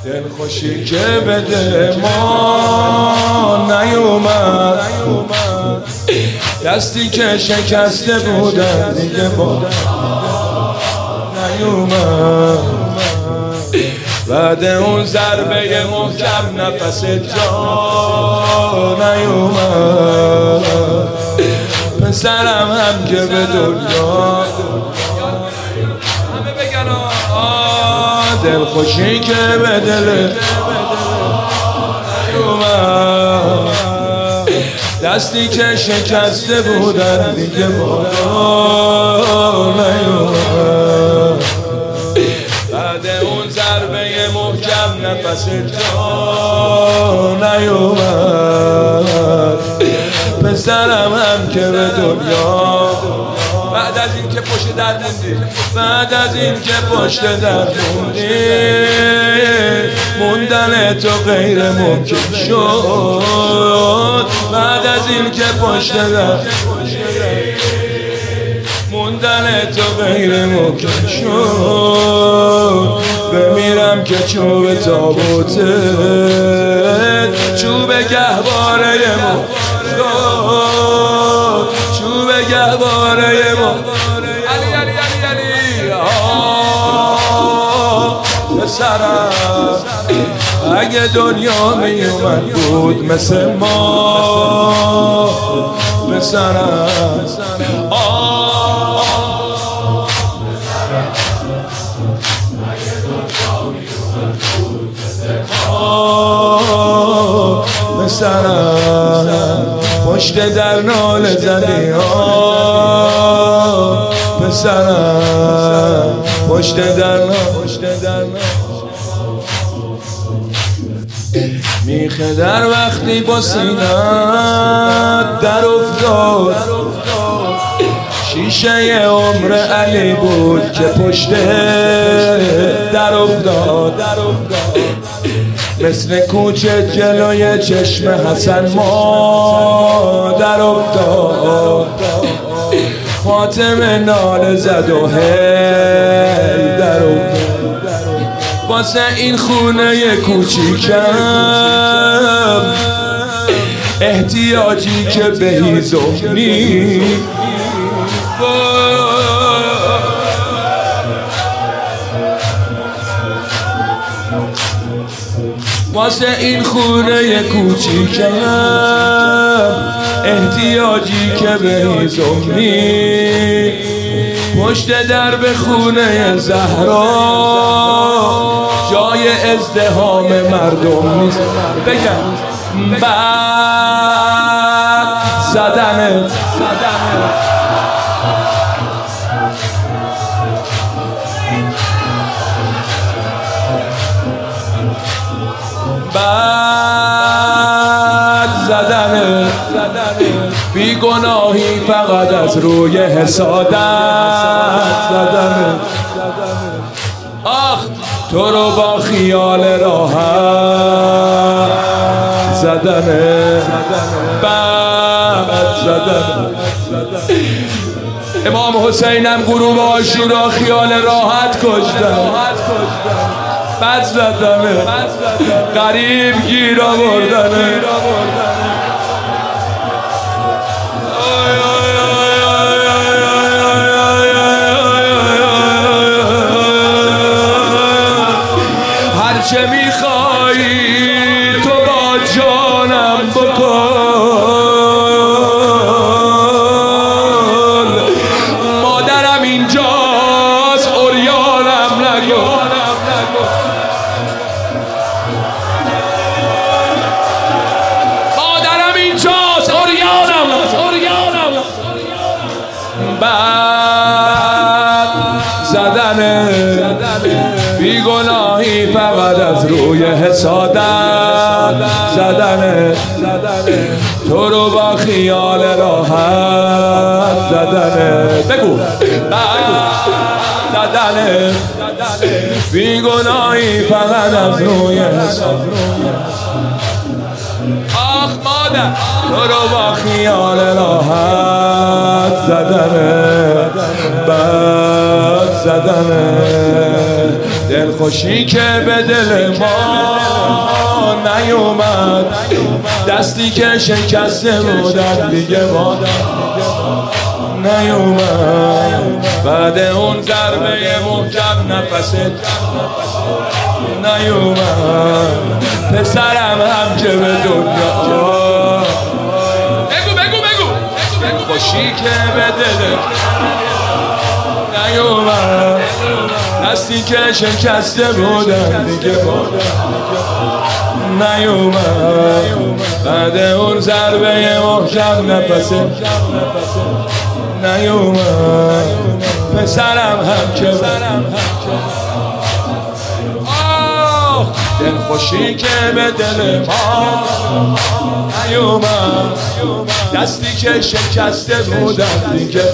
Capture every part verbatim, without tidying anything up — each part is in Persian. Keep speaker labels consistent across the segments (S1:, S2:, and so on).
S1: دل خوشی که بده ما نیومد، دستی که شکسته بودن دیگه با نیومد. بعد اون ضربه محکم نفس جا نیومد. پسرم هم که به دنیا همه بگن دل خوشی که به دل نیومد، دستی که شکسته بودن دیگه با نیومد. بعد اون ضربه محکم نفس جا نیومد. پسرم هم که به دنیا بعد از این که پشت در موندی، بعد از این که پشت در موندی، موندن تو غیر ممکن شد. بعد از این که پشت در موندن تو غیر ممکن شد. بمیرم که چوب تابوته چوب گهواره ما شد، چوب گهواره ما. علی علی علی علی پسرم اگه دنیا می اومد بود مثل ما، پسرم پسرم پشت در ناله زدی ها، پسرم پشت در ناله میخه در وقتی با سینت در افتاد. شیشه عمر علی بود که پشت در افتاد. مثل کوچه جلوی چشم حسن ما در افتاد. فاطمه ناله زد و هی در افتاد. واسه این خونه کوچیکم احتیاجی که به هیزم نیست. واسه این خونه کوچیکم احتیاجی که به هیزم نیست. پشت درب خونه زهرا جای ازدحام مردم نیست. بگم بعد زدنت بعد زدنت بی گناهی فقط از روی حسادت زدنت. آخ تو رو با خیال راحت زدنت، بعد زدنت. امام حسینم غروب عاشورا خیال راحت کشتن، بعد زدنت. غریب گیر آوردنت. هرچه میخوایی تو با جانم بکن. مادرم اینجاست عریانم نکن. مادرم اینجاست عریانم عریانم. بعد زدنه بی گناهی فقط از روی حسادت زدنه. تو رو با خیال راحت زدنه. بگو زدنه بی گناهی فقط از روی حسادت. آخ مادر تو رو با خیال راحت زدنه، بعد زدنه. دلخوشی که به دل ما نیومد، دستی که شکسته بودن دیگه با نیومد. بعد اون ضربه محکم نفست نیومد. پسرم هم که به دنیا بگو بگو بگو دلخوشی که به دل نیومد، دستی که شکسته بودن دیگه نیومد. بعد اون ضربه محکم نفست نیومد. پسرم هم که آه دلخوشی که به دل ما نیومد، دستی که شکسته بودن دیگه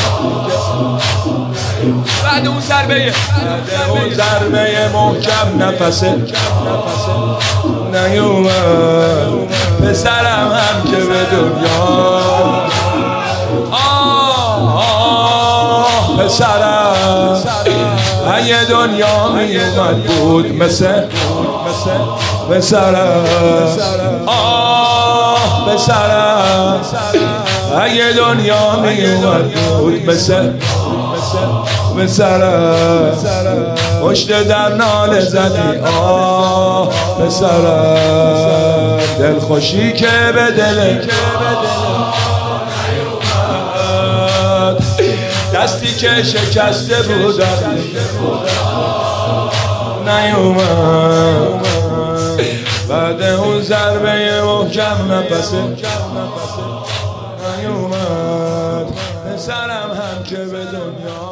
S1: بعد اون ضربه بعد اون ضربه محکم نفست نیومد. پسرم هم که به دنیا پسرم اگه دنیا می اومد بود مثل پسرم آه پسرم اگه دنیا می اومد بود مثل پسرم پشت در ناله زدی آه پسرم. دلخوشی که به دل دستی که شکسته بودن نیومد. بعد اون ضربه محکم نفست نیومد. پسرم هم که به دنیا